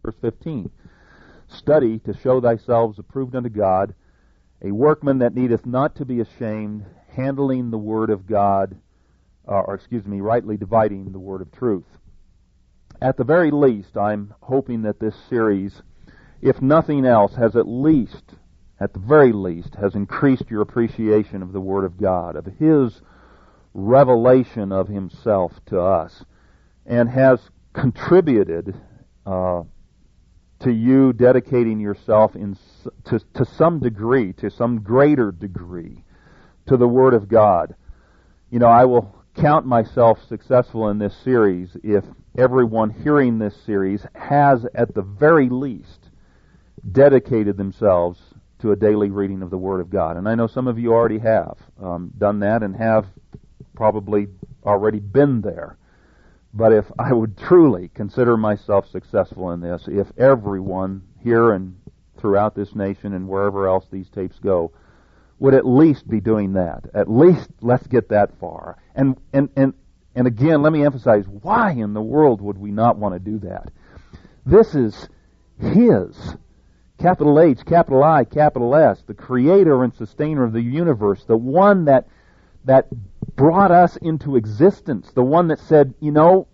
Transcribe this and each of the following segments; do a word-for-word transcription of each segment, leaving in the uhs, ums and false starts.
verse fifteen. Study to show thyself approved unto God, a workman that needeth not to be ashamed, handling the word of God, uh, or excuse me, rightly dividing the word of truth. At the very least, I'm hoping that this series, if nothing else, has at least, at the very least, has increased your appreciation of the Word of God, of His revelation of Himself to us, and has contributed uh, to you dedicating yourself in to, to some degree, to some greater degree, to the Word of God. You know, I will count myself successful in this series if everyone hearing this series has, at the very least, dedicated themselves to a daily reading of the Word of God. And I know some of you already have um, done that and have probably already been there. But if I would truly consider myself successful in this, if everyone here and throughout this nation and wherever else these tapes go would at least be doing that, at least let's get that far. And and and and again, let me emphasize, why in the world would we not want to do that? This is His, capital H, capital I, capital S, the creator and sustainer of the universe, the one that that brought us into existence, the one that said, you know,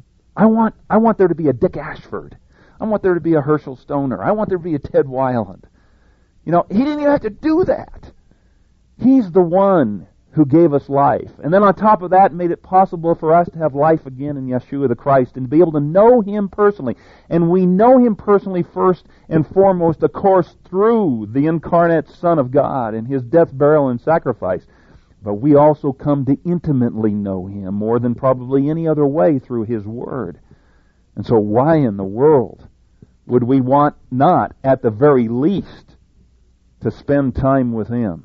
I want I want there to be a Dick Ashford. I want there to be a Herschel Stoner. I want there to be a Ted Weiland. You know, He didn't even have to do that. He's the one who gave us life. And then on top of that, made it possible for us to have life again in Yeshua the Christ and to be able to know Him personally. And we know Him personally first and foremost, of course, through the incarnate Son of God and His death, burial, and sacrifice. But we also come to intimately know Him more than probably any other way through His Word. And so why in the world would we want not, at the very least, to spend time with Him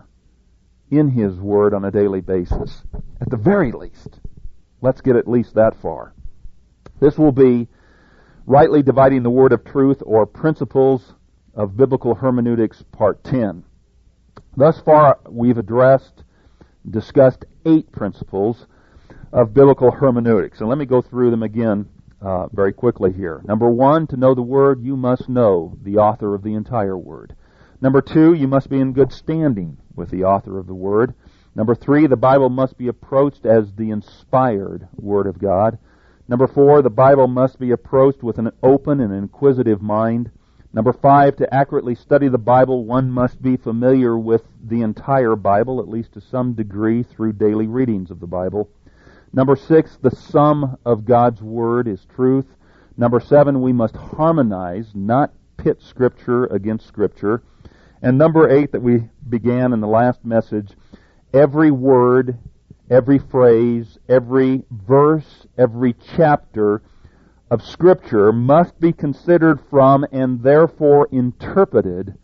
in His Word on a daily basis? At the very least. Let's get at least that far. This will be Rightly Dividing the Word of Truth, or Principles of Biblical Hermeneutics, Part ten. Thus far, we've addressed, discussed eight principles of biblical hermeneutics. And let me go through them again uh, very quickly here. Number one, to know the Word, you must know the author of the entire Word. Number two, you must be in good standing with the author of the Word. Number three, the Bible must be approached as the inspired Word of God. Number four, the Bible must be approached with an open and inquisitive mind. Number five, to accurately study the Bible, one must be familiar with the entire Bible, at least to some degree, through daily readings of the Bible. Number six, the sum of God's Word is truth. Number seven, we must harmonize, not pit Scripture against Scripture. And number eight, that we began in the last message, every word, every phrase, every verse, every chapter of Scripture must be considered from and therefore interpreted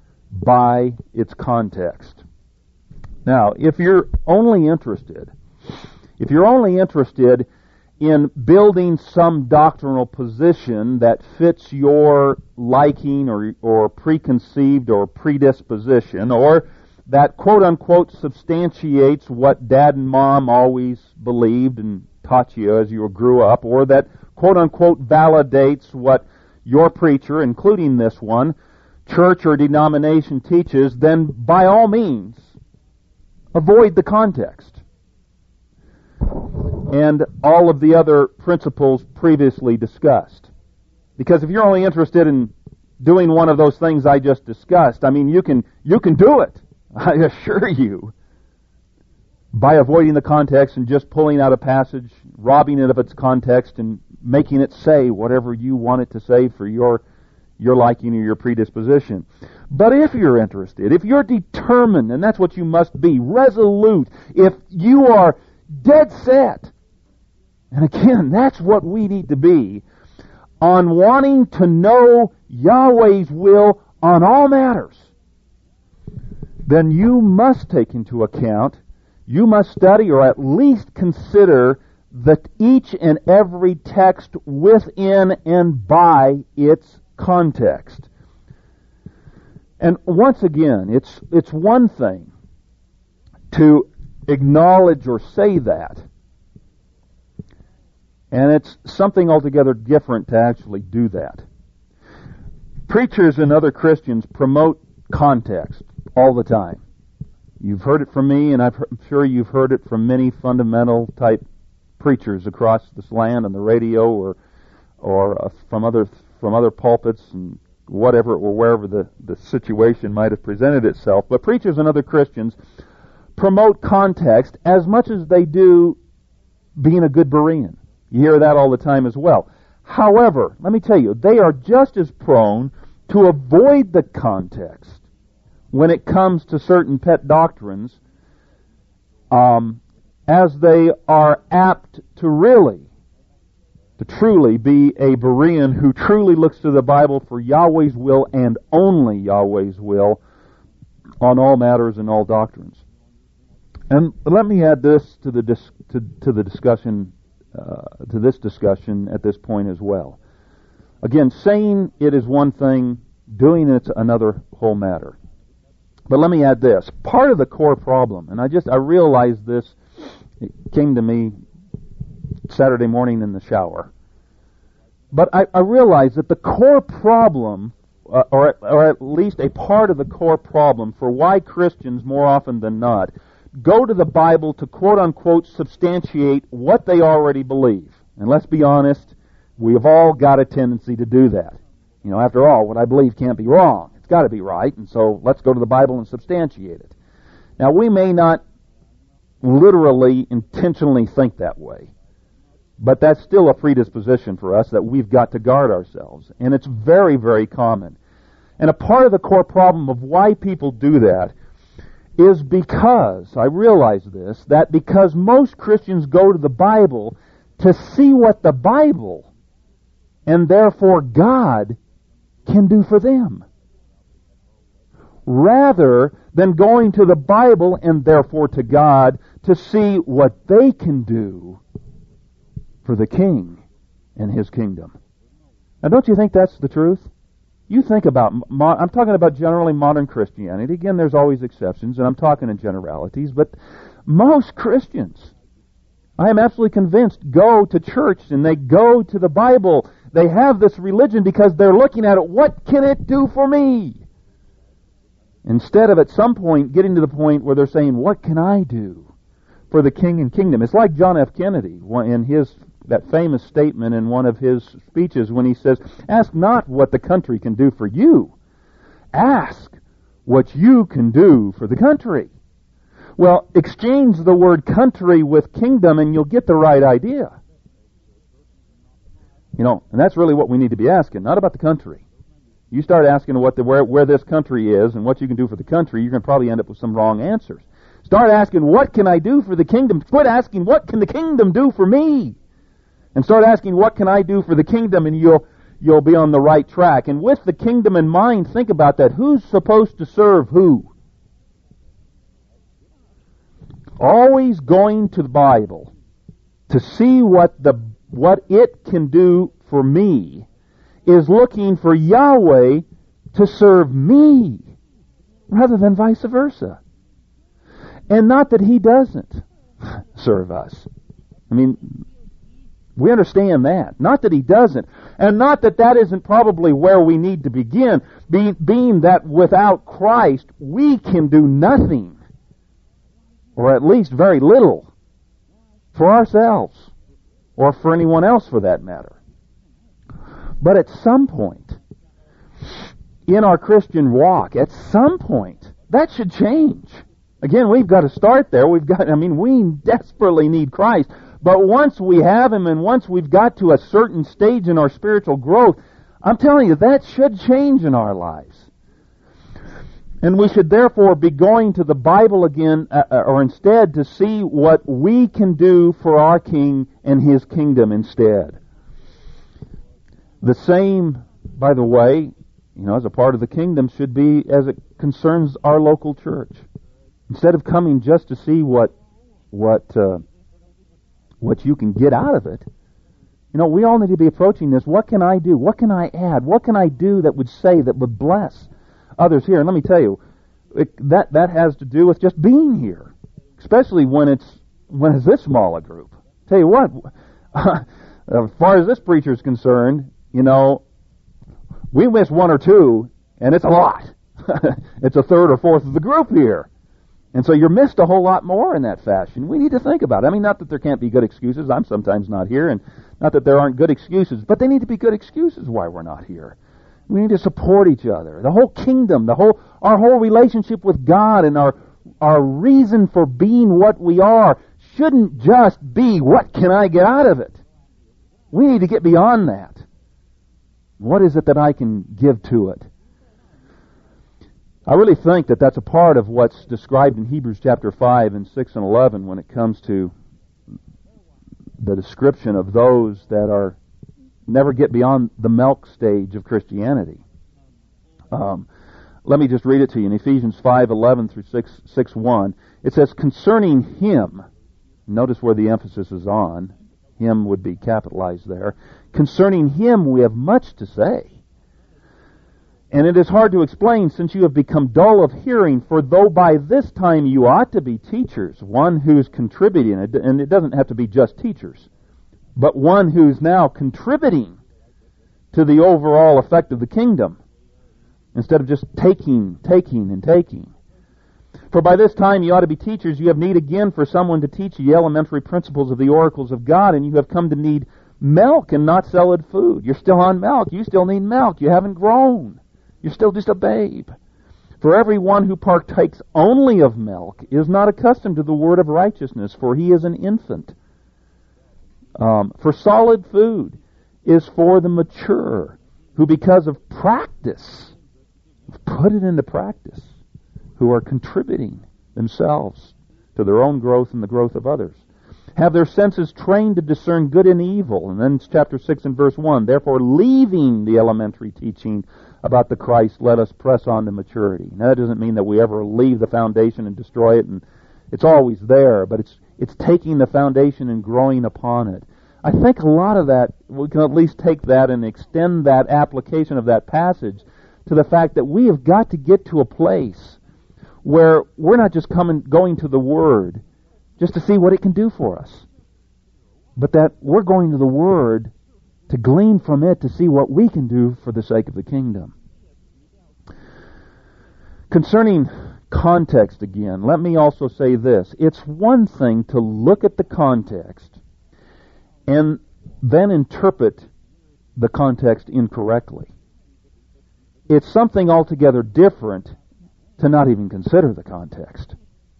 by its context. Now, if you're only interested, if you're only interested in building some doctrinal position that fits your liking or, or preconceived or predisposition, or that quote-unquote substantiates what Dad and Mom always believed and taught you as you grew up, or that quote-unquote validates what your preacher, including this one, church or denomination teaches, then by all means, avoid the context and all of the other principles previously discussed. Because if you're only interested in doing one of those things I just discussed, I mean, you can you can do it, I assure you, by avoiding the context and just pulling out a passage, robbing it of its context, and making it say whatever you want it to say for your your liking or your predisposition. But if you're interested, if you're determined, and that's what you must be, resolute, if you are dead set, and again, that's what we need to be, on wanting to know Yahweh's will on all matters, then you must take into account, you must study or at least consider that each and every text within and by its context. And once again, it's it's one thing to acknowledge or say that, and it's something altogether different to actually do that. Preachers and other Christians promote context all the time. You've heard it from me, and I'm sure you've heard it from many fundamental type preachers across this land on the radio, or or uh, from other from other pulpits and whatever or wherever the, the situation might have presented itself. But preachers and other Christians promote context as much as they do being a good Berean. You hear that all the time as well. However, let me tell you, they are just as prone to avoid the context when it comes to certain pet doctrines um, as they are apt to really, to truly be a Berean who truly looks to the Bible for Yahweh's will and only Yahweh's will on all matters and all doctrines. And let me add this to the dis- to, to the discussion, uh, to this discussion at this point as well. Again, saying it is one thing, doing it's another whole matter. But let me add this: part of the core problem, and I just I realized this, it came to me Saturday morning in the shower. But I, I realized that the core problem, uh, or or at least a part of the core problem for why Christians more often than not go to the Bible to quote-unquote substantiate what they already believe. And let's be honest, we have all got a tendency to do that. You know, after all, what I believe can't be wrong. It's got to be right, and so let's go to the Bible and substantiate it. Now, we may not literally, intentionally think that way, but that's still a predisposition for us that we've got to guard ourselves. And it's very, very common. And a part of the core problem of why people do that is because, I realize this, that because most Christians go to the Bible to see what the Bible, and therefore God, can do for them, rather than going to the Bible and therefore to God to see what they can do for the King and His kingdom. Now, don't you think that's the truth? You think about, I'm talking about generally modern Christianity. Again, there's always exceptions, and I'm talking in generalities, but most Christians, I am absolutely convinced, go to church and they go to the Bible. They have this religion because they're looking at it, what can it do for me? Instead of at some point getting to the point where they're saying, what can I do for the King and kingdom? It's like John F. Kennedy in his that famous statement in one of his speeches when he says, ask not what the country can do for you. Ask what you can do for the country. Well, exchange the word country with kingdom and you'll get the right idea. You know, and that's really what we need to be asking, not about the country. You start asking what the, where, where this country is and what you can do for the country, you're going to probably end up with some wrong answers. Start asking, what can I do for the kingdom? Quit asking, what can the kingdom do for me? And start asking, what can I do for the kingdom? And you'll you'll be on the right track. And with the kingdom in mind, think about that. Who's supposed to serve who? Always going to the Bible to see what the what it can do for me is looking for Yahweh to serve me rather than vice versa. And not that He doesn't serve us. I mean, we understand that. Not that He doesn't. And not that that isn't probably where we need to begin, be, being that without Christ we can do nothing, or at least very little, for ourselves, or for anyone else for that matter. But at some point, in our Christian walk, at some point, that should change. Again, we've got to start there. We've got, I mean, we desperately need Christ. But once we have Him and once we've got to a certain stage in our spiritual growth, I'm telling you, that should change in our lives. And we should therefore be going to the Bible again, uh, or instead to see what we can do for our King and His kingdom instead. The same, by the way, you know, as a part of the kingdom should be as it concerns our local church. Instead of coming just to see what what uh, what you can get out of it, you know, we all need to be approaching this. What can I do? What can I add? What can I do that would save, that would bless others here? And let me tell you, it, that that has to do with just being here, especially when it's when it's this small a group. Tell you what, as far as this preacher is concerned, you know, We miss one or two, and it's a lot. It's a third or fourth of the group here. And so you're missed a whole lot more in that fashion. We need to think about it. I mean, not that there can't be good excuses. I'm sometimes not here, and not that there aren't good excuses, but they need to be good excuses why we're not here. We need to support each other. The whole kingdom, the whole, our whole relationship with God and our, our reason for being what we are shouldn't just be, what can I get out of it? We need to get beyond that. What is it that I can give to it? I really think that that's a part of what's described in Hebrews chapter five and six and eleven when it comes to the description of those that are never get beyond the milk stage of Christianity. Um, let me just read it to you. In Ephesians five eleven through six one, it says, concerning him, notice where the emphasis is on, him would be capitalized there, concerning him we have much to say. And it is hard to explain, since you have become dull of hearing, for though by this time you ought to be teachers, one who's contributing, and it doesn't have to be just teachers, but one who's now contributing to the overall effect of the kingdom, instead of just taking, taking, and taking. For by this time you ought to be teachers, you have need again for someone to teach you the elementary principles of the oracles of God, and you have come to need milk and not solid food. You're still on milk. You still need milk. You haven't grown. You're still just a babe. For everyone who partakes only of milk is not accustomed to the word of righteousness, for he is an infant. Um, for solid food is for the mature, who because of practice, put it into practice, who are contributing themselves to their own growth and the growth of others, have their senses trained to discern good and evil. And then it's chapter six and verse one, therefore leaving the elementary teaching about the Christ, let us press on to maturity. Now that doesn't mean that we ever leave the foundation and destroy it, and it's always there, but it's it's taking the foundation and growing upon it. I think a lot of that, we can at least take that and extend that application of that passage to the fact that we have got to get to a place where we're not just coming, going to the Word just to see what it can do for us, but that we're going to the Word to glean from it to see what we can do for the sake of the kingdom. Concerning context again, let me also say this. It's one thing to look at the context and then interpret the context incorrectly. It's something altogether different to not even consider the context.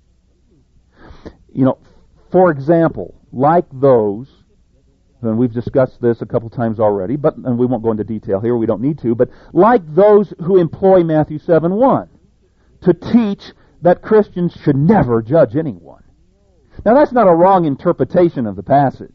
You know, for example, like those, and we've discussed this a couple times already, but and we won't go into detail here, we don't need to, but like those who employ Matthew seven one to teach that Christians should never judge anyone. Now that's not a wrong interpretation of the passage.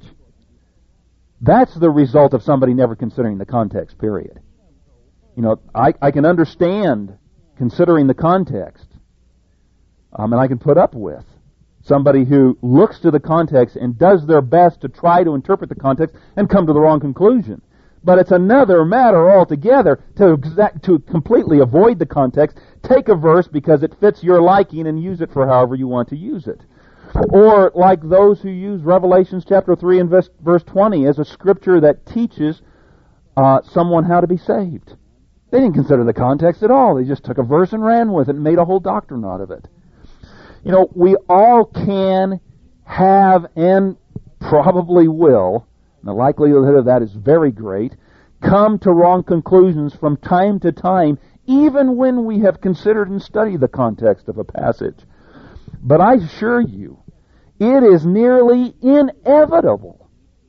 That's the result of somebody never considering the context, period. You know, I, I can understand considering the context, um, and I can put up with somebody who looks to the context and does their best to try to interpret the context and come to the wrong conclusion. But it's another matter altogether to exact, to completely avoid the context, take a verse because it fits your liking and use it for however you want to use it. Or like those who use Revelations chapter three and verse, verse twenty as a scripture that teaches uh, someone how to be saved. They didn't consider the context at all. They just took a verse and ran with it and made a whole doctrine out of it. You know, we all can have and probably will, and the likelihood of that is very great, come to wrong conclusions from time to time, even when we have considered and studied the context of a passage. But I assure you, it is nearly inevitable,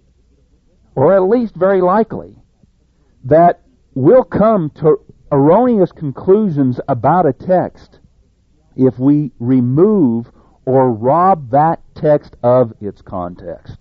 or at least very likely, that we'll come to erroneous conclusions about a text if we remove or rob that text of its context.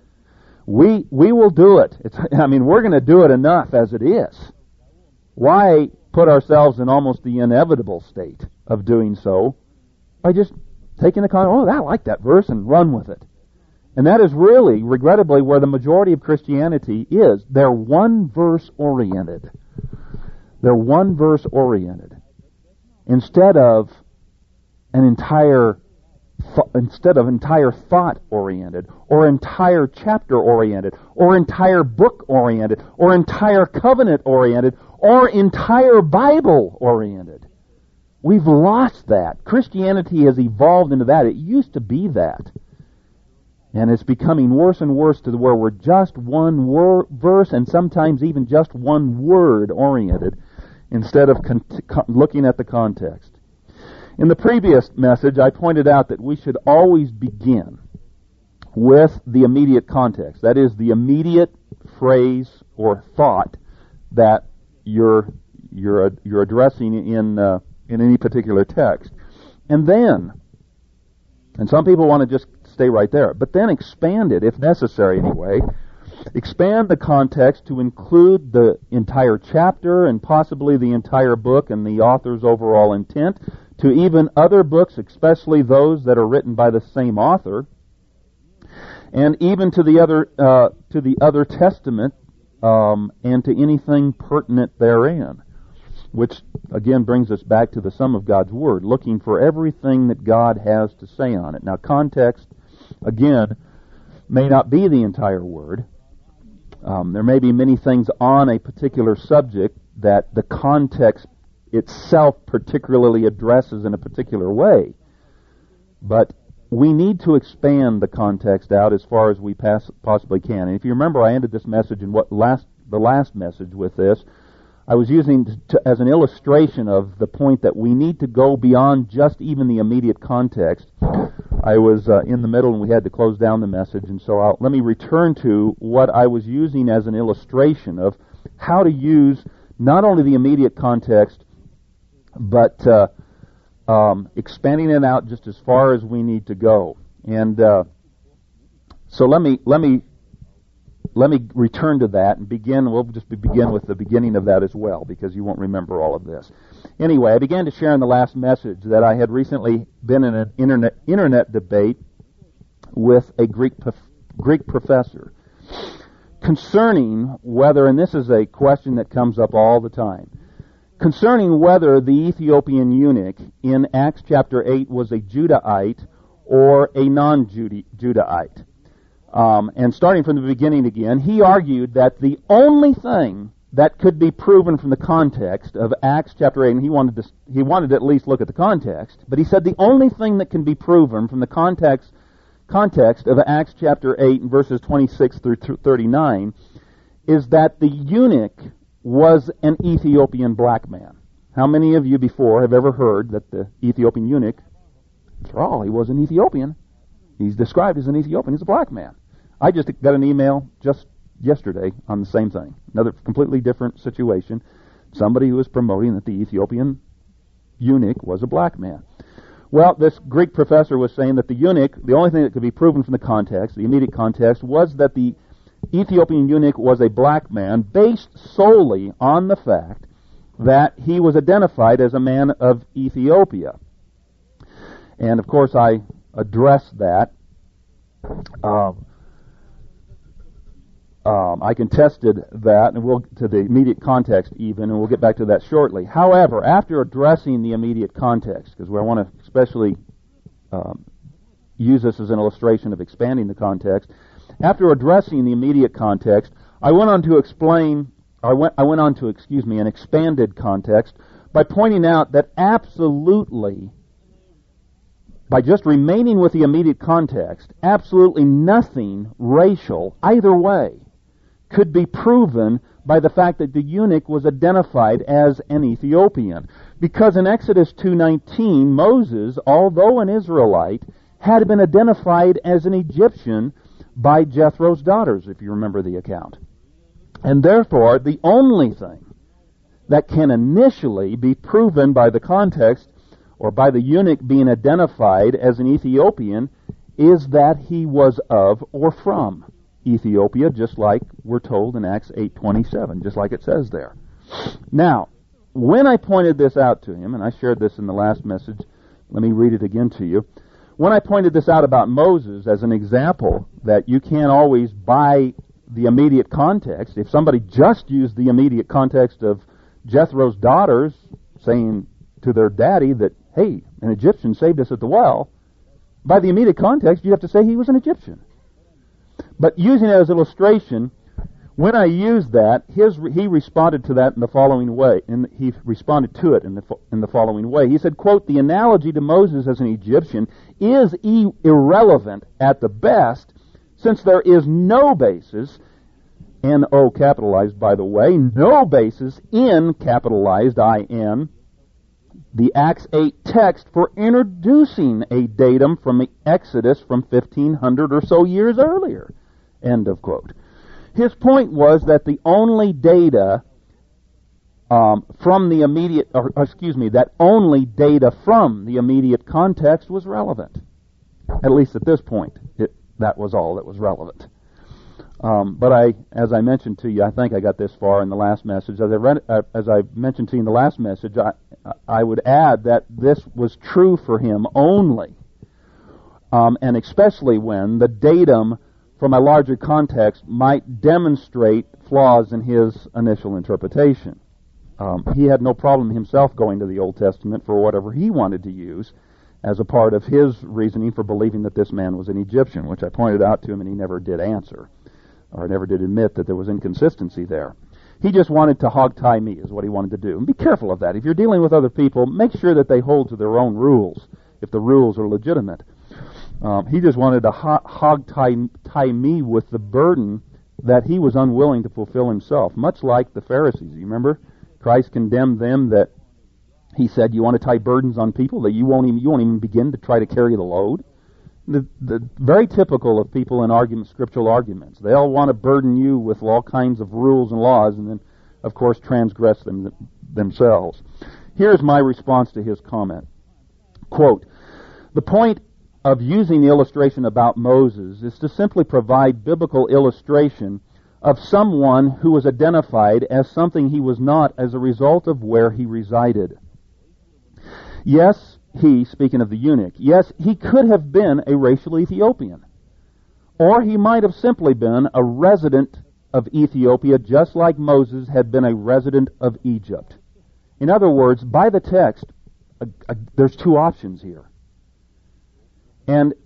We we will do it. It's, I mean, we're going to do it enough as it is. Why put ourselves in almost the inevitable state of doing so by just taking the context, oh, I like that verse, and run with it. And that is really, regrettably, where the majority of Christianity is. They're one-verse oriented. They're one-verse oriented. Instead of an entire th- instead of entire thought oriented, or entire chapter oriented, or entire book oriented, or entire covenant oriented, or entire Bible oriented. We've lost that. Christianity has evolved into that. It used to be that. And it's becoming worse and worse to the where we're just one wor- verse and sometimes even just one word oriented instead of con- con- looking at the context. In the previous message, I pointed out that we should always begin with the immediate context. That is, the immediate phrase or thought that you're you're you're addressing in uh, in any particular text, and then, and some people want to just stay right there, but then expand it if necessary. Anyway, expand the context to include the entire chapter and possibly the entire book and the author's overall intent, to even other books, especially those that are written by the same author, and even to the other uh, to the other Testament, um, and to anything pertinent therein, which again brings us back to the sum of God's Word, looking for everything that God has to say on it. Now, context, again, may not be the entire Word. Um, there may be many things on a particular subject that the context itself particularly addresses in a particular way. But we need to expand the context out as far as we pass, possibly can. And if you remember, I ended this message in what last the last message with this. I was using to, as an illustration of the point that we need to go beyond just even the immediate context. I was uh, in the middle and we had to close down the message, and so I'll, let me return to what I was using as an illustration of how to use not only the immediate context, but uh, um, expanding it out just as far as we need to go. And uh, so let me let me let me return to that and begin. We'll just begin with the beginning of that as well, because you won't remember all of this. Anyway, I began to share in the last message that I had recently been in an internet internet debate with a Greek Greek professor concerning whether, and this is a question that comes up all the time, concerning whether the Ethiopian eunuch in Acts chapter eight was a Judahite or a non-Judahite. Um, and starting from the beginning again, he argued that the only thing that could be proven from the context of Acts chapter eight, and he wanted to he wanted to at least look at the context, but he said the only thing that can be proven from the context context of Acts chapter eight and verses twenty-six through thirty-nine is that the eunuch was an Ethiopian black man. How many of you before have ever heard that the Ethiopian eunuch, after all, he was an Ethiopian. He's described as an Ethiopian. He's a black man. I just got an email just yesterday on the same thing. Another completely different situation. Somebody who was promoting that the Ethiopian eunuch was a black man. Well, this Greek professor was saying that the eunuch, the only thing that could be proven from the context, the immediate context, was that the Ethiopian eunuch was a black man based solely on the fact that he was identified as a man of Ethiopia. And of course I addressed that. Um, um, I contested that, and we'll to the immediate context even, and we'll get back to that shortly. However, after addressing the immediate context, because I want to especially um, use this as an illustration of expanding the context, after addressing the immediate context, I went on to explain, I went, I went on to, excuse me, an expanded context by pointing out that absolutely, by just remaining with the immediate context, absolutely nothing racial, either way, could be proven by the fact that the eunuch was identified as an Ethiopian. Because in Exodus two nineteen, Moses, although an Israelite, had been identified as an Egyptian by Jethro's daughters, if you remember the account. And therefore, the only thing that can initially be proven by the context or by the eunuch being identified as an Ethiopian is that he was of or from Ethiopia, just like we're told in Acts eight twenty-seven, just like it says there. Now, when I pointed this out to him, and I shared this in the last message, let me read it again to you. When I pointed this out about Moses as an example that you can't always buy the immediate context, if somebody just used the immediate context of Jethro's daughters saying to their daddy that, hey, an Egyptian saved us at the well, by the immediate context, you'd have to say he was an Egyptian. But using it as an illustration, When I used that, his he responded to that in the following way. And he responded to it in the in the following way. He said, "Quote: The analogy to Moses as an Egyptian is e- irrelevant at the best, since there is no basis, N O capitalized by the way, no basis in capitalized I N, the Acts eight text for introducing a datum from the Exodus from fifteen hundred or so years earlier." End of quote. His point was that the only data um, from the immediate, or excuse me, that only data from the immediate context was relevant. At least at this point, it, that was all that was relevant. Um, but I, as I mentioned to you, I think I got this far in the last message. As I read, uh, as I mentioned to you in the last message, I, I would add that this was true for him only, um, and especially when the datum from a larger context might demonstrate flaws in his initial interpretation. Um, he had no problem himself going to the Old Testament for whatever he wanted to use as a part of his reasoning for believing that this man was an Egyptian, which I pointed out to him and he never did answer, or never did admit that there was inconsistency there. He just wanted to hog-tie me, is what he wanted to do. And be careful of that. If you're dealing with other people, make sure that they hold to their own rules, if the rules are legitimate. Um, he just wanted to ho- hog-tie tie me with the burden that he was unwilling to fulfill himself, much like the Pharisees. You remember? Christ condemned them that he said, you want to tie burdens on people that you won't even, you won't even begin to try to carry the load? The, the very typical of people in arguments, scriptural arguments. They all want to burden you with all kinds of rules and laws and then, of course, transgress them themselves. Here's my response to his comment. Quote, "The point of using the illustration about Moses is to simply provide biblical illustration of someone who was identified as something he was not as a result of where he resided. Yes, he, speaking of the eunuch, yes, he could have been a racial Ethiopian. Or he might have simply been a resident of Ethiopia, just like Moses had been a resident of Egypt. In other words, by the text, uh, uh, there's two options here. And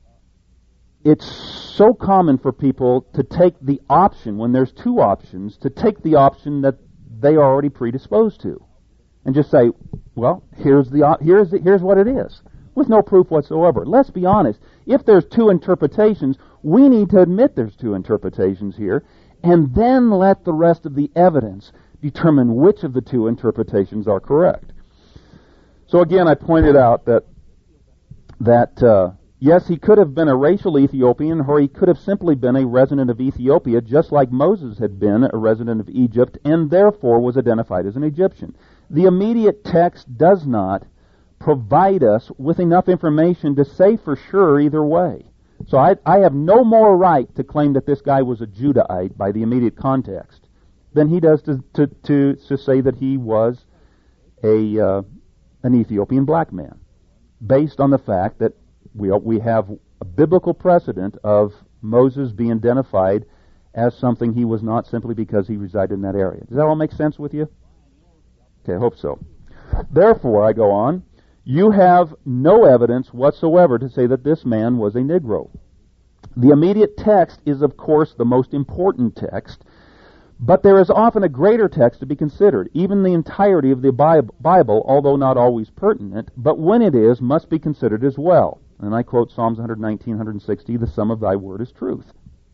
it's so common for people to take the option, when there's two options, to take the option that they are already predisposed to. And just say, well, here's the here's the, here's what it is, with no proof whatsoever. Let's be honest. If there's two interpretations, we need to admit there's two interpretations here, and then let the rest of the evidence determine which of the two interpretations are correct. So again, I pointed out that that uh, yes, he could have been a racial Ethiopian, or he could have simply been a resident of Ethiopia, just like Moses had been a resident of Egypt, and therefore was identified as an Egyptian. The immediate text does not provide us with enough information to say for sure either way. So I, I have no more right to claim that this guy was a Judahite by the immediate context than he does to to, to, to say that he was a uh, an Ethiopian black man, based on the fact that we we have a biblical precedent of Moses being identified as something he was not simply because he resided in that area. Does that all make sense with you? Okay, I hope so. Therefore, I go on, you have no evidence whatsoever to say that this man was a Negro. The immediate text is, of course, the most important text, but there is often a greater text to be considered. Even the entirety of the Bible, although not always pertinent, but when it is, must be considered as well. And I quote Psalms one nineteen, one sixty, the sum of thy word is truth.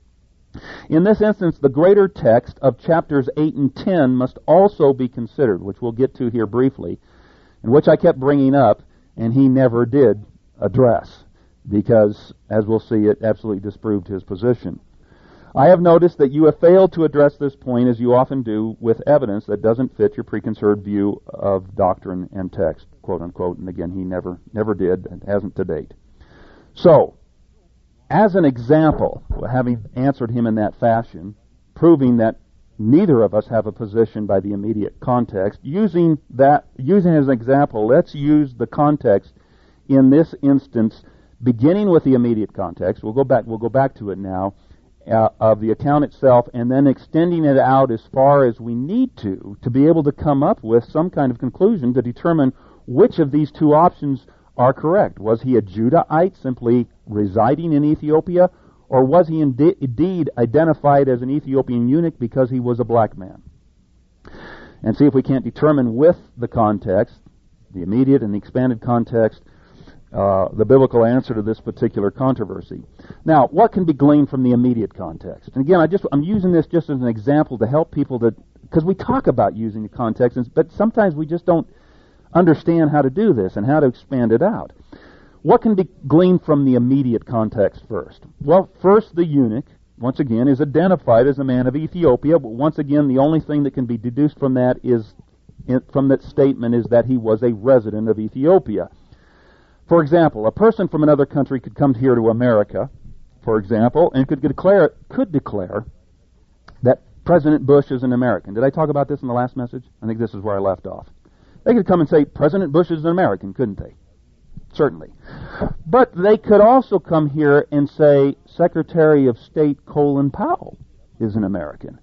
In this instance, the greater text of chapters eight and ten must also be considered, which we'll get to here briefly, and which I kept bringing up, and he never did address, because, as we'll see, it absolutely disproved his position. I have noticed that you have failed to address this point, as you often do, with evidence that doesn't fit your preconceived view of doctrine and text, quote unquote, and again, he never, never did, and hasn't to date. So, as an example, having answered him in that fashion, proving that neither of us have a position by the immediate context, using that, using as an example, let's use the context in this instance, beginning with the immediate context. We'll go back. We'll go back to it now uh, of the account itself, and then extending it out as far as we need to to be able to come up with some kind of conclusion to determine which of these two options are correct. Was he a Judahite simply residing in Ethiopia, Or was he indi- indeed identified as an Ethiopian eunuch because he was a black man? And see if we can't determine with the context, the immediate and the expanded context, uh, the biblical answer to this particular controversy. Now, what can be gleaned from the immediate context? And again, I just, I'm using this just as an example to help people to, because we talk about using the context, but sometimes we just don't understand how to do this and how to expand it out. What can be gleaned from the immediate context first? Well, first, the eunuch, once again, is identified as a man of Ethiopia, but once again, the only thing that can be deduced from that is, from that statement, is that he was a resident of Ethiopia. For example, a person from another country could come here to America, for example, and could declare could declare that President Bush is an American. Did I talk about this in the last message? I think this is where I left off. They could come and say, President Bush is an American, couldn't they? Certainly. But they could also come here and say, Secretary of State Colin Powell is an American.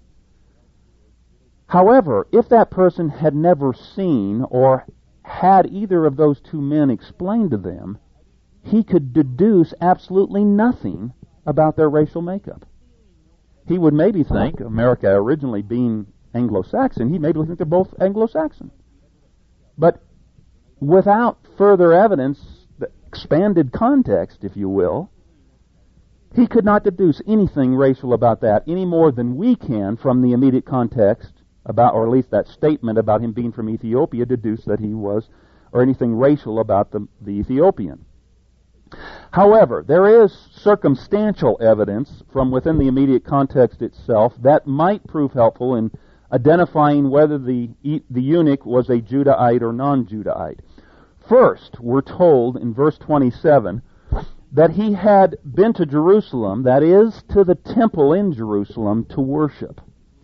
However, if that person had never seen or had either of those two men explained to them, he could deduce absolutely nothing about their racial makeup. He would maybe think, America originally being Anglo-Saxon, he maybe think they're both Anglo-Saxon. But without further evidence, the expanded context, if you will, he could not deduce anything racial about that any more than we can from the immediate context about, or at least that statement about him being from Ethiopia, deduce that he was, or anything racial about the, the Ethiopian. However, there is circumstantial evidence from within the immediate context itself that might prove helpful in identifying whether the, the eunuch was a Judahite or non-Judahite. First, we're told in verse twenty-seven that he had been to Jerusalem, that is, to the temple in Jerusalem, to worship.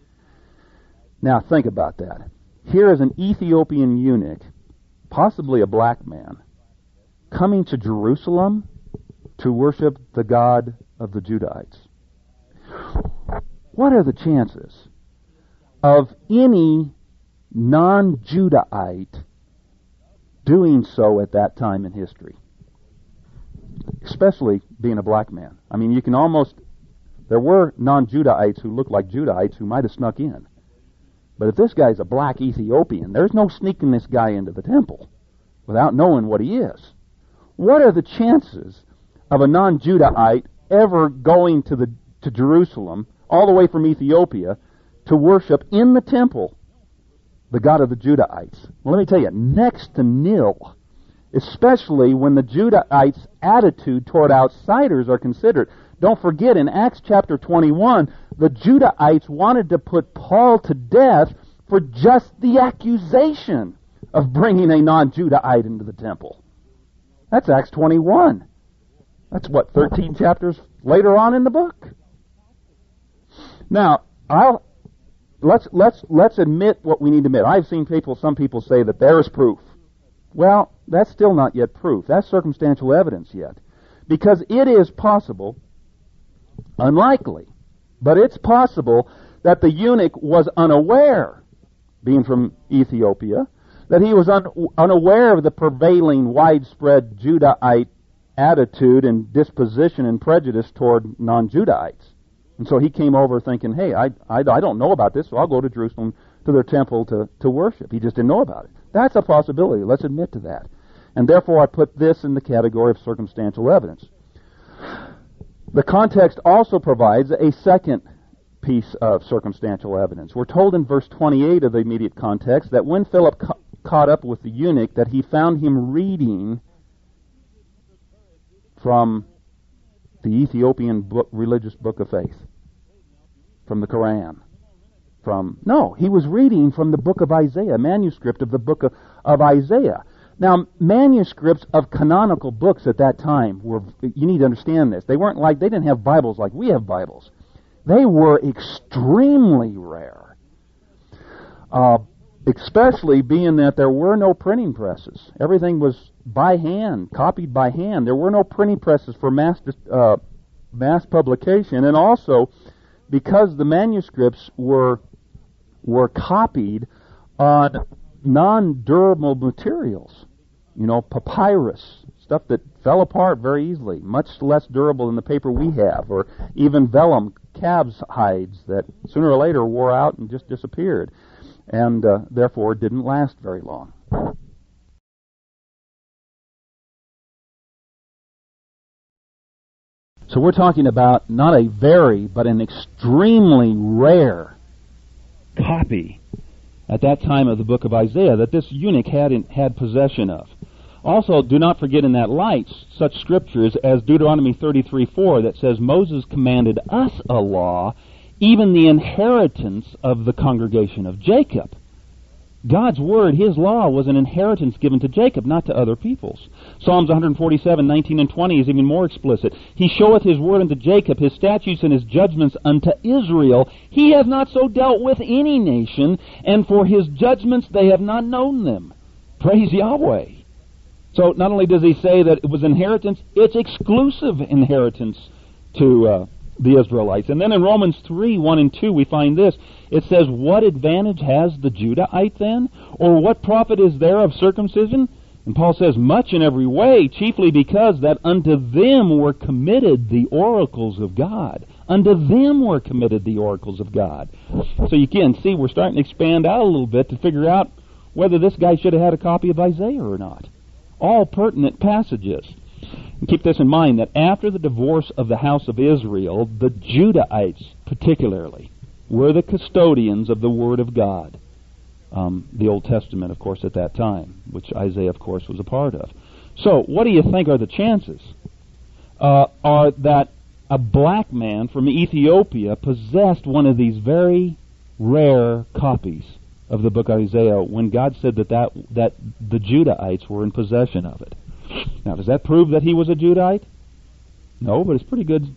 Now, think about that. Here is an Ethiopian eunuch, possibly a black man, coming to Jerusalem to worship the God of the Judahites. What are the chances of any non-Judahite doing so at that time in history? Especially being a black man. I mean, you can almost... There were non-Judahites who looked like Judahites who might have snuck in. But if this guy's a black Ethiopian, there's no sneaking this guy into the temple without knowing what he is. What are the chances of a non-Judahite ever going to the to Jerusalem, all the way from Ethiopia, to worship in the temple the God of the Judahites? Well, let me tell you, next to nil, especially when the Judahites' attitude toward outsiders are considered. Don't forget, in Acts chapter twenty-one, the Judahites wanted to put Paul to death for just the accusation of bringing a non-Judahite into the temple. That's Acts twenty-one. That's what, thirteen chapters later on in the book. Now, I'll let's let's let's admit what we need to admit. I've seen people, some people say that there is proof. Well, that's still not yet proof. That's circumstantial evidence yet, because it is possible, unlikely, but it's possible that the eunuch was unaware, being from Ethiopia, that he was un- unaware of the prevailing widespread Judahite attitude and disposition and prejudice toward non-Judahites. And so he came over thinking, hey, I, I, I don't know about this, so I'll go to Jerusalem to their temple to, to worship. He just didn't know about it. That's a possibility. Let's admit to that. And therefore I put this in the category of circumstantial evidence. The context also provides a second piece of circumstantial evidence. We're told in verse twenty-eight of the immediate context that when Philip ca- caught up with the eunuch, that he found him reading from the Ethiopian book, religious book of faith, from the Quran. From no, he was reading from the book of Isaiah, a manuscript of the book of, of Isaiah. Now, manuscripts of canonical books at that time were, you need to understand this, they weren't like, they didn't have Bibles like we have Bibles. They were extremely rare. Uh, especially being that there were no printing presses. Everything was by hand, copied by hand. There were no printing presses for mass uh, mass publication, and also because the manuscripts were were copied on non-durable materials, you know, papyrus, stuff that fell apart very easily, much less durable than the paper we have, or even vellum, calves' hides that sooner or later wore out and just disappeared, and uh, therefore didn't last very long. So we're talking about not a very, but an extremely rare copy at that time of the book of Isaiah that this eunuch had in, had possession of. Also, do not forget in that light such scriptures as Deuteronomy thirty-three four that says, Moses commanded us a law, even the inheritance of the congregation of Jacob. God's word, His law, was an inheritance given to Jacob, not to other peoples. Psalms one forty-seven, nineteen and twenty is even more explicit. He showeth His word unto Jacob, His statutes and His judgments unto Israel. He has not so dealt with any nation, and for His judgments they have not known them. Praise Yahweh. So not only does He say that it was inheritance, it's exclusive inheritance to uh, the Israelites. And then in Romans three, one and two, we find this. It says, what advantage has the Judahite then? Or what profit is there of circumcision? And Paul says, much in every way, chiefly because that unto them were committed the oracles of God. Unto them were committed the oracles of God. So you can see we're starting to expand out a little bit to figure out whether this guy should have had a copy of Isaiah or not. All pertinent passages. And keep this in mind, that after the divorce of the house of Israel, the Judahites particularly were the custodians of the Word of God. Um, the Old Testament, of course, at that time, which Isaiah, of course, was a part of. So, what do you think are the chances? Uh, are that a black man from Ethiopia possessed one of these very rare copies of the book of Isaiah when God said that, that, that the Judahites were in possession of it? Now, does that prove that he was a Judahite? No, but it's pretty good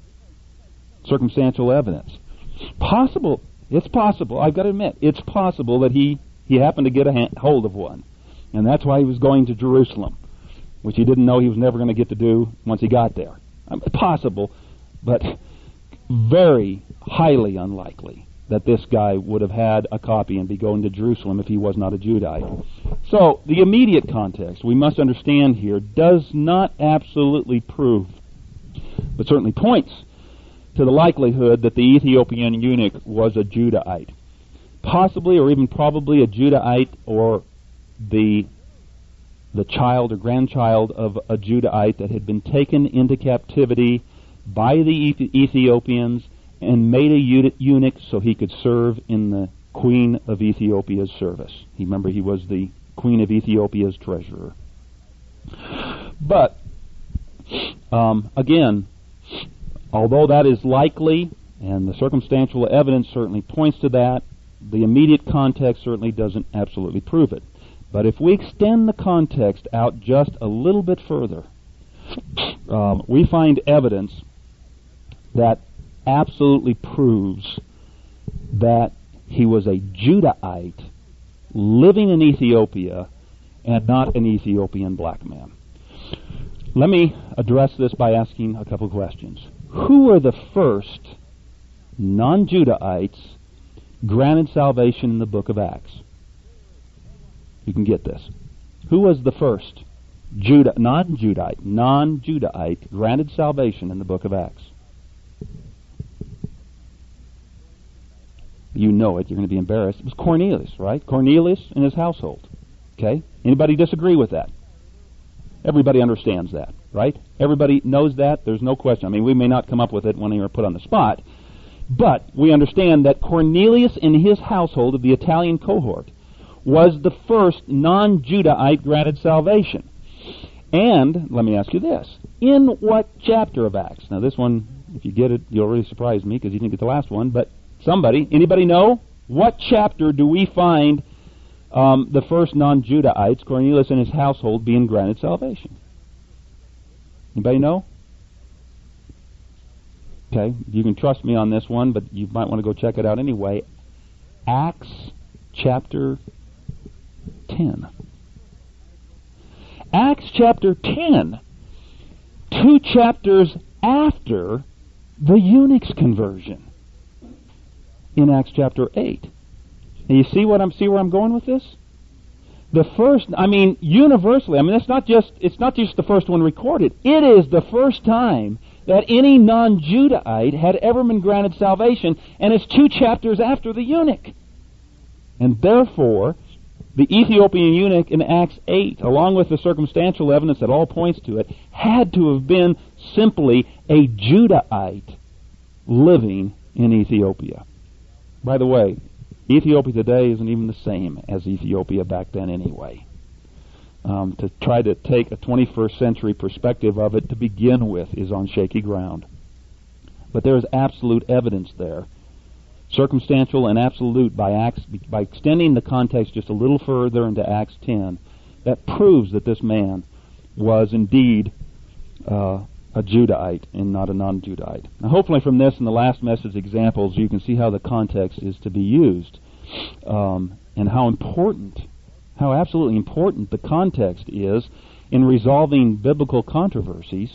circumstantial evidence. Possible. It's possible. I've got to admit, it's possible that he, he happened to get a hand, hold of one. And that's why he was going to Jerusalem, which he didn't know he was never going to get to do once he got there. Um, possible, but very highly unlikely that this guy would have had a copy and be going to Jerusalem if he was not a Judahite. So, the immediate context we must understand here does not absolutely prove, but certainly points to the likelihood that the Ethiopian eunuch was a Judahite. Possibly or even probably a Judahite or the the child or grandchild of a Judahite that had been taken into captivity by the Ethiopians and made a eunuch so he could serve in the Queen of Ethiopia's service. You remember he was the Queen of Ethiopia's treasurer. But, um, again, although that is likely, and the circumstantial evidence certainly points to that, the immediate context certainly doesn't absolutely prove it. But if we extend the context out just a little bit further, um, we find evidence that absolutely proves that he was a Judahite living in Ethiopia and not an Ethiopian black man. Let me address this by asking a couple questions. Who were the first non-Judahites granted salvation in the book of Acts? You can get this. Who was the first Judah, non-Judahite, non-Judahite granted salvation in the book of Acts? You know it. You're going to be embarrassed. It was Cornelius, right? Cornelius and his household. Okay? Anybody disagree with that? Everybody understands that, right? Everybody knows that. There's no question. I mean, we may not come up with it when we are put on the spot, but we understand that Cornelius and his household of the Italian cohort was the first non-Judahite granted salvation. And, let me ask you this, in what chapter of Acts? Now this one, if you get it, you'll really surprise me because you didn't get the last one, but somebody, anybody know? What chapter do we find um, the first non-Judahites, Cornelius and his household, being granted salvation? Anybody know? Okay, you can trust me on this one, but you might want to go check it out anyway. Acts chapter ten. Acts chapter ten. Two chapters after the eunuch's conversion. In Acts chapter eight. And you see what I'm see where I'm going with this? the first, I mean, universally, I mean, it's not just, it's not just the first one recorded. It is the first time that any non-Judahite had ever been granted salvation, and it's two chapters after the eunuch. And therefore, the Ethiopian eunuch in Acts eight, along with the circumstantial evidence that all points to it, had to have been simply a Judahite living in Ethiopia. By the way, Ethiopia today isn't even the same as Ethiopia back then anyway. Um, to try to take a twenty-first century perspective of it to begin with is on shaky ground. But there is absolute evidence there, circumstantial and absolute, by Acts, by extending the context just a little further into Acts ten, that proves that this man was indeed uh, a Judahite and not a non-Judahite. Now, hopefully from this and the last message examples, you can see how the context is to be used, um, and how important, how absolutely important the context is in resolving biblical controversies,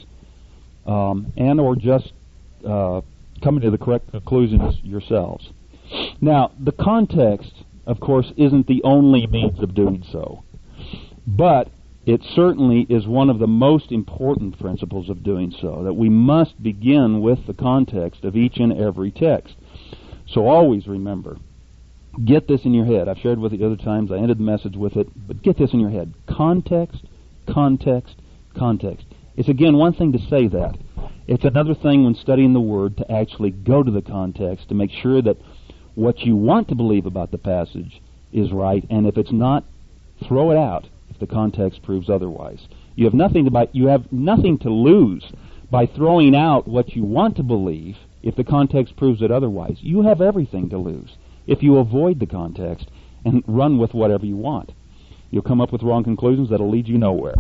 um, and or just uh, coming to the correct conclusions yourselves. Now, the context, of course, isn't the only means of doing so, but it certainly is one of the most important principles of doing so, that we must begin with the context of each and every text. So always remember, get this in your head. I've shared with you other times, I ended the message with it, but get this in your head. Context, context, context. It's again one thing to say that. It's another thing when studying the Word to actually go to the context to make sure that what you want to believe about the passage is right, and if it's not, throw it out if the context proves otherwise. You have nothing to buy, you have nothing to lose by throwing out what you want to believe if the context proves it otherwise. You have everything to lose if you avoid the context and run with whatever you want. You'll come up with wrong conclusions that'll lead you nowhere.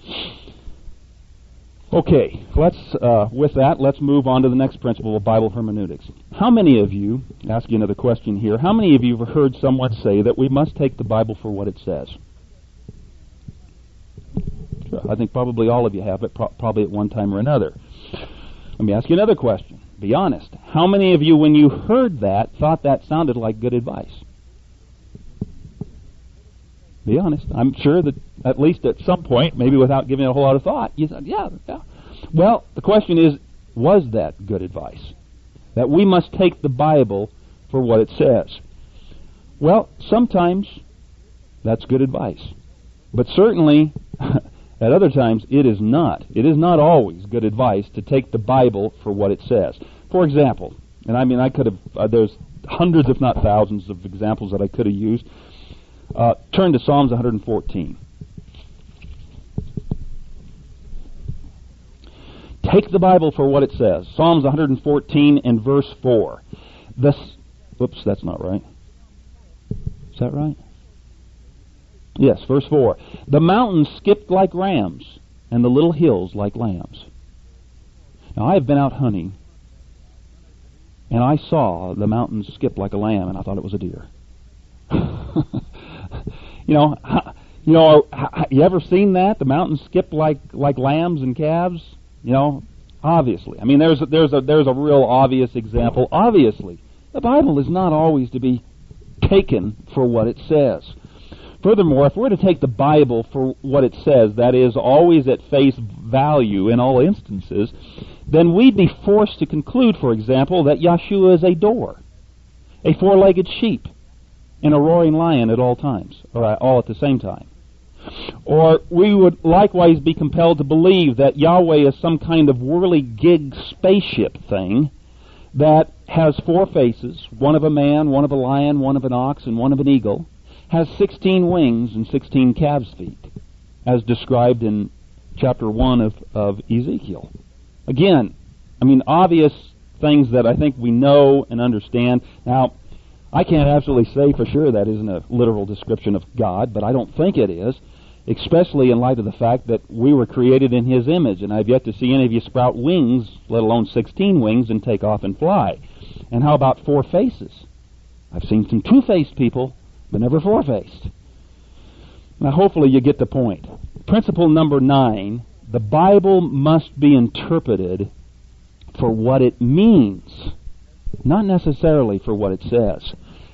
Okay, let's uh, with that, let's move on to the next principle of Bible hermeneutics. How many of you, ask you another question here, how many of you have heard someone say that we must take the Bible for what it says? Sure, I think probably all of you have it, pro- probably at one time or another. Let me ask you another question. Be honest. How many of you, when you heard that, thought that sounded like good advice? Be honest. I'm sure that at least at some point, maybe without giving it a whole lot of thought, you said, yeah, yeah. Well, the question is, was that good advice? That we must take the Bible for what it says. Well, sometimes that's good advice. But certainly, at other times, it is not. It is not always good advice to take the Bible for what it says. For example, and I mean, I could have, uh, there's hundreds if not thousands of examples that I could have used. Uh, turn to Psalms one fourteen. Take the Bible for what it says. Psalms one fourteen and verse four. This, whoops, that's not right. Is that right? Yes, verse four. The mountains skipped like rams, and the little hills like lambs. Now, I have been out hunting, and I saw the mountains skip like a lamb, and I thought it was a deer. you know, you know, you ever seen that? The mountains skip like like lambs and calves. You know, obviously. I mean, there's a, there's a there's a real obvious example. Obviously, the Bible is not always to be taken for what it says. Furthermore, if we're to take the Bible for what it says, that is, always at face value in all instances, then we'd be forced to conclude, for example, that Yeshua is a door, a four-legged sheep, and a roaring lion at all times, or all at the same time. Or we would likewise be compelled to believe that Yahweh is some kind of whirly-gig spaceship thing that has four faces, one of a man, one of a lion, one of an ox, and one of an eagle, has sixteen wings and sixteen calves' feet, as described in chapter one of, of Ezekiel. Again, I mean, obvious things that I think we know and understand. Now, I can't absolutely say for sure that isn't a literal description of God, but I don't think it is, especially in light of the fact that we were created in His image, and I've yet to see any of you sprout wings, let alone sixteen wings, and take off and fly. And how about four faces? I've seen some two-faced people, but never four-faced. Now, hopefully you get the point. Principle number nine, the Bible must be interpreted for what it means, not necessarily for what it says.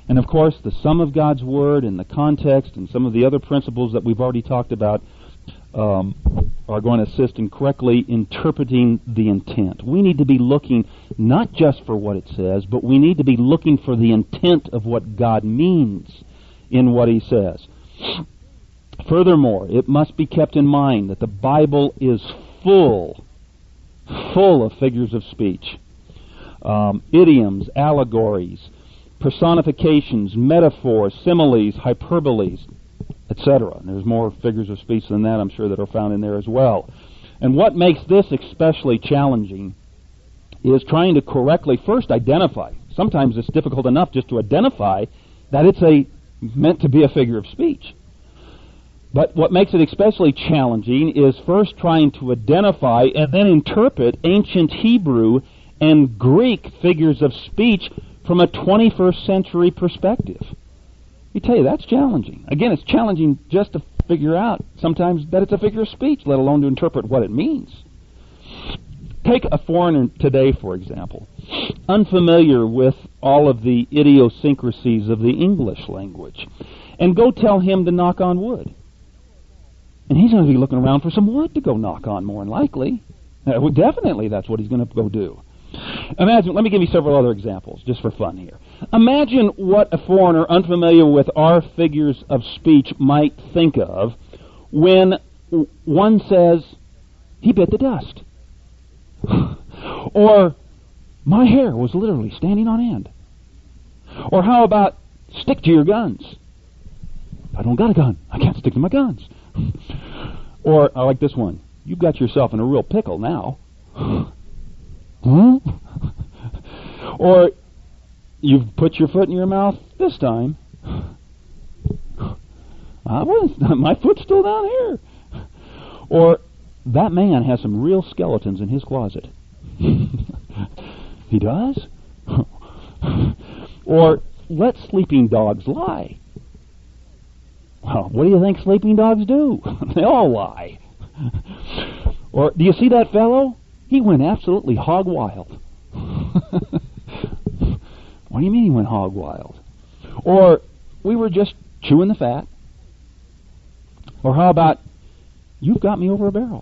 And of course, the sum of God's Word and the context and some of the other principles that we've already talked about um, are going to assist in correctly interpreting the intent. We need to be looking not just for what it says, but we need to be looking for the intent of what God means in what He says. Furthermore, it must be kept in mind that the Bible is full, full of figures of speech, um, idioms, allegories, personifications, metaphors, similes, hyperboles, et cetera. There's more figures of speech than that, I'm sure, that are found in there as well. And what makes this especially challenging is trying to correctly first identify. Sometimes it's difficult enough just to identify that it's a meant to be a figure of speech. But what makes it especially challenging is first trying to identify and then interpret ancient Hebrew and Greek figures of speech from a twenty-first century perspective. I tell you, that's challenging. Again, it's challenging just to figure out sometimes that it's a figure of speech, let alone to interpret what it means. Take a foreigner today, for example, unfamiliar with all of the idiosyncrasies of the English language, and go tell him to knock on wood. And he's going to be looking around for some wood to go knock on, more than likely. Uh, well, definitely that's what he's going to go do. Imagine, let me give you several other examples, just for fun here. Imagine what a foreigner unfamiliar with our figures of speech might think of when one says, he bit the dust. Or, my hair was literally standing on end. Or how about, stick to your guns. I don't got a gun. I can't stick to my guns. Or, I like this one. You've got yourself in a real pickle now. Hmm? Or, you've put your foot in your mouth this time. I was, my foot's still down here. Or, that man has some real skeletons in his closet. He does? Or, let sleeping dogs lie. Well, what do you think sleeping dogs do? They all lie. Or, do you see that fellow? He went absolutely hog wild. What do you mean he went hog wild? Or, we were just chewing the fat. Or how about, you've got me over a barrel.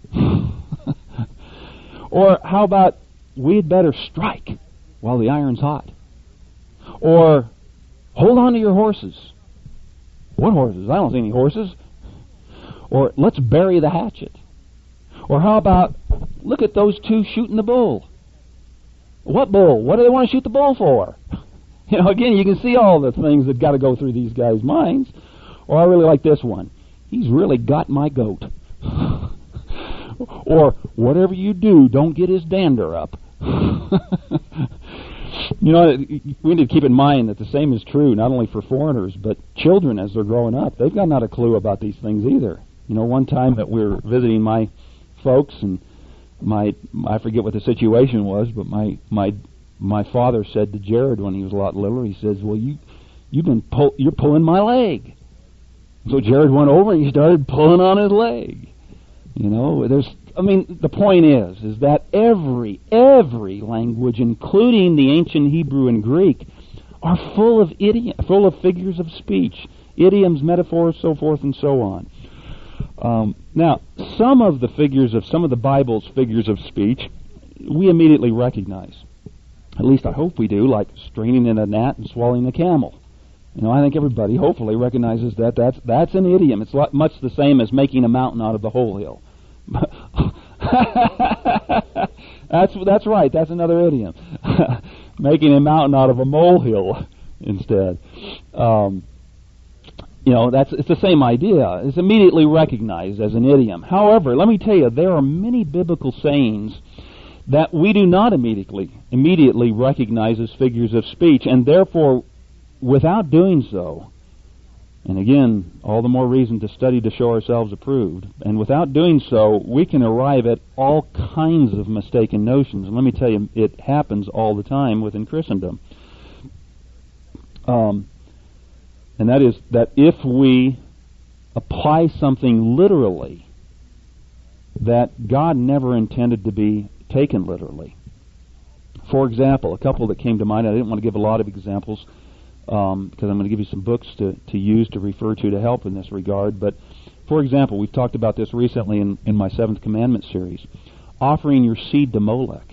Or how about, we'd better strike while the iron's hot. Or, hold on to your horses. What horses? I don't see any horses. Or, let's bury the hatchet. Or how about, look at those two shooting the bull. What bull? What do they want to shoot the bull for? You know, again, you can see all the things that got to go through these guys' minds. Or I really like this one. He's really got my goat. Or, whatever you do, don't get his dander up. You know, we need to keep in mind that the same is true not only for foreigners, but children as they're growing up. They've got not a clue about these things either. You know, one time that we were visiting my folks, and my I forget what the situation was, but my my my father said to Jared when he was a lot littler, he says, "Well, you you've been pull, you're pulling my leg." So Jared went over and he started pulling on his leg. You know, there's I mean, the point is, is that every every language, including the ancient Hebrew and Greek, are full of idiom, full of figures of speech, idioms, metaphors, so forth and so on. Um, now, some of the figures of some of the Bible's figures of speech, we immediately recognize. At least I hope we do, like straining in a gnat and swallowing a camel. You know, I think everybody hopefully recognizes that that's that's an idiom. It's lot, much the same as making a mountain out of the whole hill. that's that's right. That's another idiom. Making a mountain out of a molehill instead. Um, You know, that's it's the same idea. It's immediately recognized as an idiom. However, let me tell you, there are many biblical sayings that we do not immediately immediately recognize as figures of speech, and therefore, without doing so, and again, all the more reason to study to show ourselves approved, and without doing so, we can arrive at all kinds of mistaken notions. And let me tell you, it happens all the time within Christendom. Um... And that is that if we apply something literally that God never intended to be taken literally. For example, a couple that came to mind, I didn't want to give a lot of examples. um, because I'm going to give you some books to, to use to refer to to help in this regard. But, for example, we've talked about this recently in, in my Seventh Commandment series. Offering your seed to Molech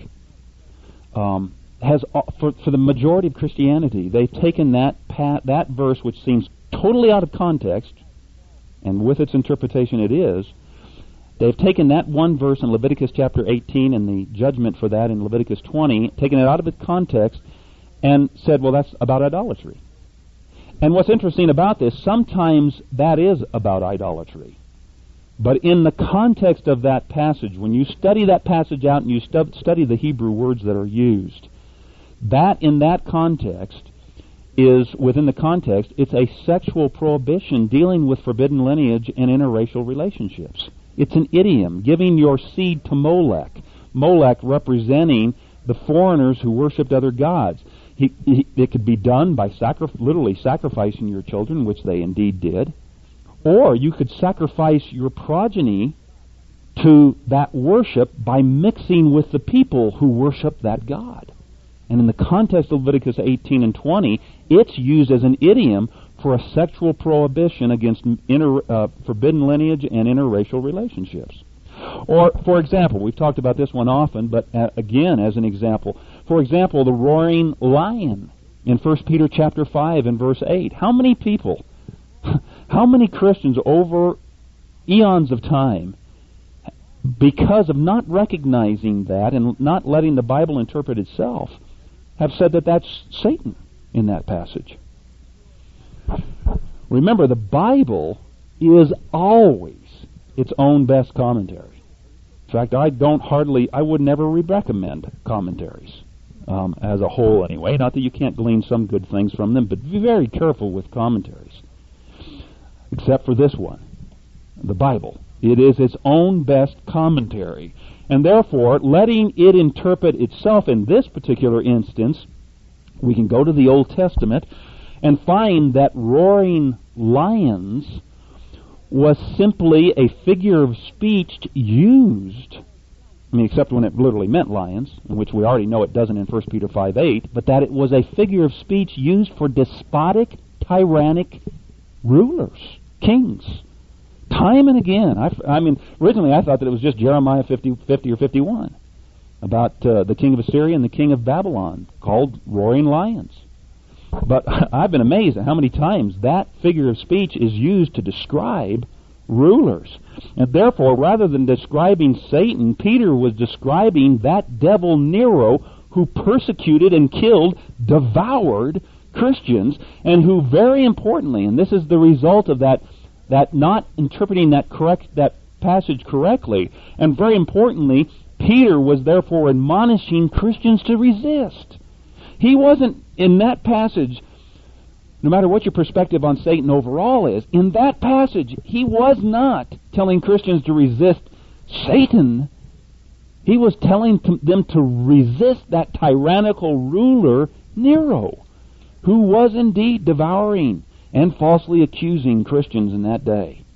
um, has, for, for the majority of Christianity, they've taken that pat, that verse, which seems totally out of context, and with its interpretation it is, they've taken that one verse in Leviticus chapter eighteen and the judgment for that in Leviticus twenty, taken it out of its context, and said, well, that's about idolatry. And what's interesting about this, sometimes that is about idolatry. But in the context of that passage, when you study that passage out and you stu- study the Hebrew words that are used, that in that context is, within the context, it's a sexual prohibition dealing with forbidden lineage and interracial relationships. It's an idiom, giving your seed to Molech. Molech representing the foreigners who worshipped other gods. He, he, it could be done by sacri- literally sacrificing your children, which they indeed did. Or you could sacrifice your progeny to that worship by mixing with the people who worship that god. And in the context of Leviticus eighteen and twenty, it's used as an idiom for a sexual prohibition against inter, uh, forbidden lineage and interracial relationships. Or, for example, we've talked about this one often, but uh, again, as an example, for example, the roaring lion in First Peter chapter five and verse eight. How many people, how many Christians over eons of time, because of not recognizing that and not letting the Bible interpret itself, have said that that's Satan in that passage? Remember, the Bible is always its own best commentary. In fact, I don't hardly, I would never recommend commentaries um, as a whole anyway. Not that you can't glean some good things from them, but be very careful with commentaries. Except for this one, the Bible. It is its own best commentary. And therefore, letting it interpret itself in this particular instance, we can go to the Old Testament and find that roaring lions was simply a figure of speech used, I mean, except when it literally meant lions, in which we already know it doesn't in First Peter five eight, but that it was a figure of speech used for despotic, tyrannic rulers, kings. Time and again. I, I mean, originally I thought that it was just Jeremiah fifty, fifty or fifty-one about uh, the king of Assyria and the king of Babylon, called roaring lions. But I've been amazed at how many times that figure of speech is used to describe rulers. And therefore, rather than describing Satan, Peter was describing that devil Nero who persecuted and killed, devoured Christians, and who, very importantly, and this is the result of that that not interpreting that correct that passage correctly, and very importantly, Peter was therefore admonishing Christians to resist. He wasn't, in that passage, no matter what your perspective on Satan overall is, in that passage, he was not telling Christians to resist Satan. He was telling to them to resist that tyrannical ruler, Nero, who was indeed devouring and falsely accusing Christians in that day.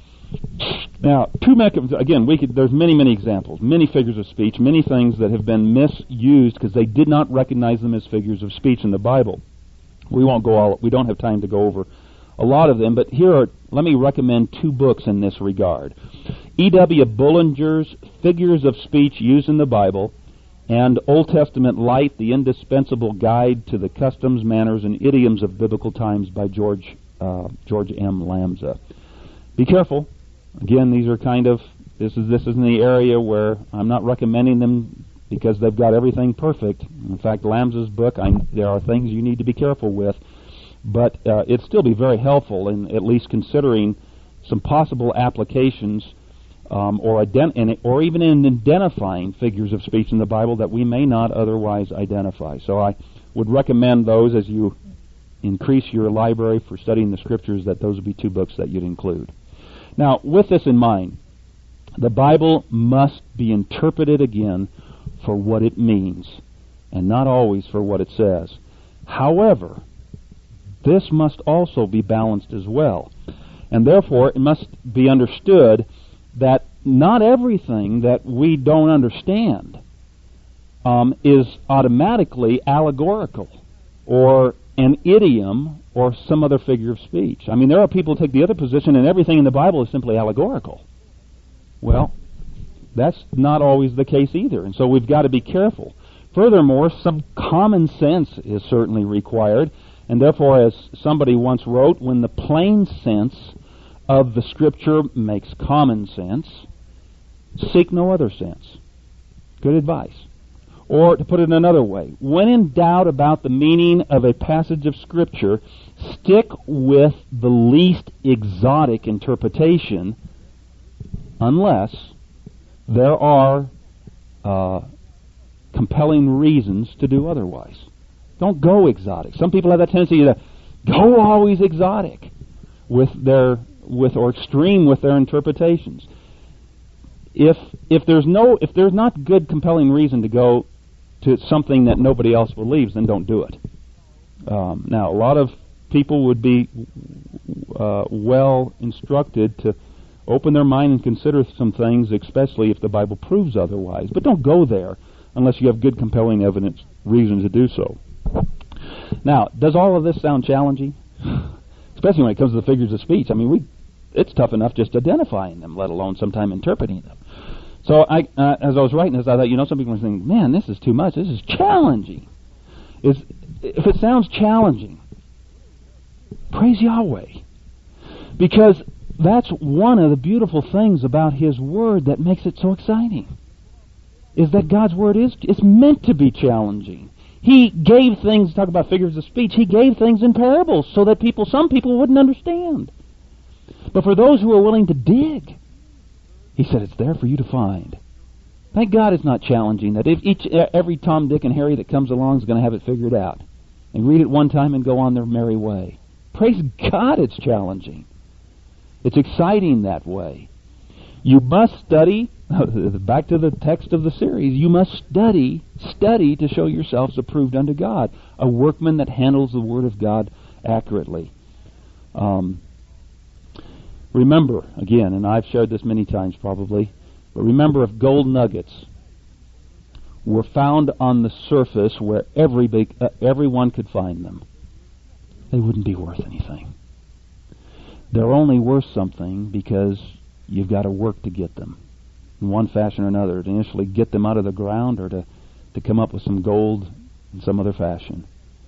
Now, two mechanisms, again, we could, there's many, many examples, many figures of speech, many things that have been misused because they did not recognize them as figures of speech in the Bible. We won't go all, we don't have time to go over a lot of them, but here are, let me recommend two books in this regard. E W Bullinger's Figures of Speech Used in the Bible, and Old Testament Light, The Indispensable Guide to the Customs, Manners, and Idioms of Biblical Times by George uh, George M. Lamza. Be careful. Again, these are kind of, this is this is in the area where I'm not recommending them because they've got everything perfect. In fact, Lamza's book, I, there are things you need to be careful with, but uh, it'd still be very helpful in at least considering some possible applications um, or, ident- in, or even in identifying figures of speech in the Bible that we may not otherwise identify. So I would recommend those as you increase your library for studying the Scriptures, that those would be two books that you'd include. Now, with this in mind, the Bible must be interpreted again for what it means, and not always for what it says. However, this must also be balanced as well. And therefore, it must be understood that not everything that we don't understand um, is automatically allegorical or an idiom or some other figure of speech. I mean, there are people who take the other position and everything in the Bible is simply allegorical. Well, that's not always the case either, and so we've got to be careful. Furthermore, some common sense is certainly required, and therefore, as somebody once wrote, when the plain sense of the Scripture makes common sense, seek no other sense. Good advice. Or, to put it another way, when in doubt about the meaning of a passage of Scripture, stick with the least exotic interpretation, unless there are uh, compelling reasons to do otherwise. Don't go exotic. Some people have that tendency to go always exotic with their with or extreme with their interpretations. If if there's no if there's not good compelling reason to go to something that nobody else believes, then don't do it. Um, now, a lot of people would be uh, well instructed to open their mind and consider some things, especially if the Bible proves otherwise. But don't go there unless you have good compelling evidence, reason to do so. Now, does all of this sound challenging? Especially when it comes to the figures of speech. I mean, we it's tough enough just identifying them, let alone sometime interpreting them. So I, uh, as I was writing this, I thought, you know, some people are thinking, man, this is too much. This is challenging. Is if it sounds challenging, praise Yahweh. Because that's one of the beautiful things about His Word that makes it so exciting, is that God's Word is it's meant to be challenging. He gave things, talk about figures of speech, He gave things in parables so that people, some people wouldn't understand. But for those who are willing to dig, He said it's there for you to find. Thank God it's not challenging, that if each, every Tom, Dick, and Harry that comes along is going to have it figured out and read it one time and go on their merry way. Praise God it's challenging. It's exciting that way. You must study, back to the text of the series, you must study, study to show yourselves approved unto God, a workman that handles the Word of God accurately. Um, remember, again, and I've shared this many times probably, but remember, if gold nuggets were found on the surface where every big, uh, everyone could find them, they wouldn't be worth anything. They're only worth something because you've got to work to get them in one fashion or another, to initially get them out of the ground or to, to come up with some gold in some other fashion.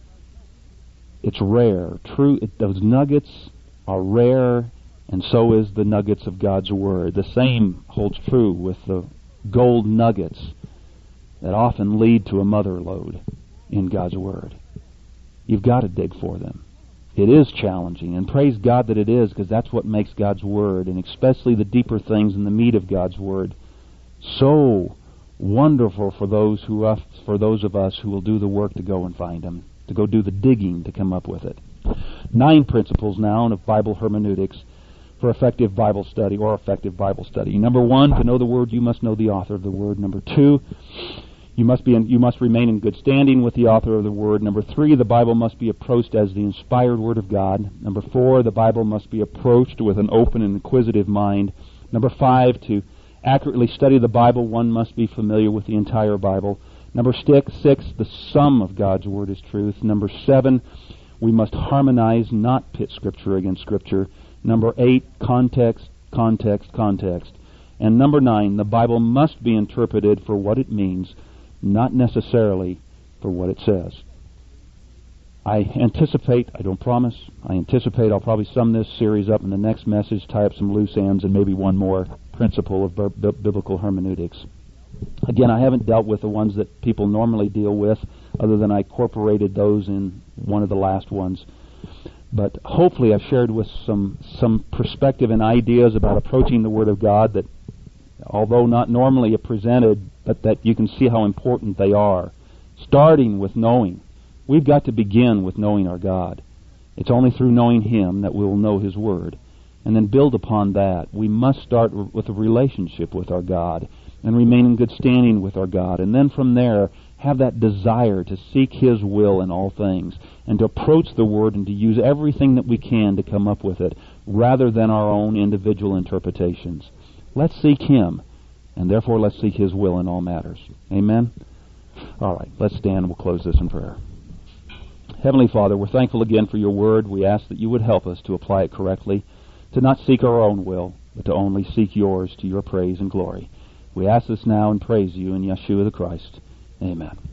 It's rare. True, it, those nuggets are rare, and so is the nuggets of God's Word. The same holds true with the gold nuggets that often lead to a mother lode in God's Word. You've got to dig for them. It is challenging, and praise God that it is, because that's what makes God's Word, and especially the deeper things and the meat of God's Word, so wonderful for those who us, for those of us who will do the work to go and find them, to go do the digging to come up with it. Nine principles now of Bible hermeneutics for effective Bible study or effective Bible study. Number one, to know the Word, you must know the author of the Word. Number two, You must be in, you must remain in good standing with the author of the Word. Number three, the Bible must be approached as the inspired Word of God. Number four, the Bible must be approached with an open and inquisitive mind. Number five, to accurately study the Bible, one must be familiar with the entire Bible. Number six, six, the sum of God's Word is truth. Number seven, we must harmonize, not pit Scripture against Scripture. Number eight, context, context, context. And number nine, the Bible must be interpreted for what it means, not necessarily for what it says. I anticipate, I don't promise, I anticipate I'll probably sum this series up in the next message, tie up some loose ends, and maybe one more principle of b- biblical hermeneutics. Again, I haven't dealt with the ones that people normally deal with, other than I incorporated those in one of the last ones. But hopefully I've shared with some, some perspective and ideas about approaching the Word of God that, although not normally presented, but that you can see how important they are. Starting with knowing. We've got to begin with knowing our God. It's only through knowing Him that we will know His Word. And then build upon that. We must start with a relationship with our God and remain in good standing with our God. And then from there, have that desire to seek His will in all things and to approach the Word and to use everything that we can to come up with it rather than our own individual interpretations. Let's seek Him, and therefore let's seek His will in all matters. Amen? All right, let's stand and we'll close this in prayer. Heavenly Father, we're thankful again for your word. We ask that you would help us to apply it correctly, to not seek our own will, but to only seek yours to your praise and glory. We ask this now and praise you in Yeshua the Christ. Amen.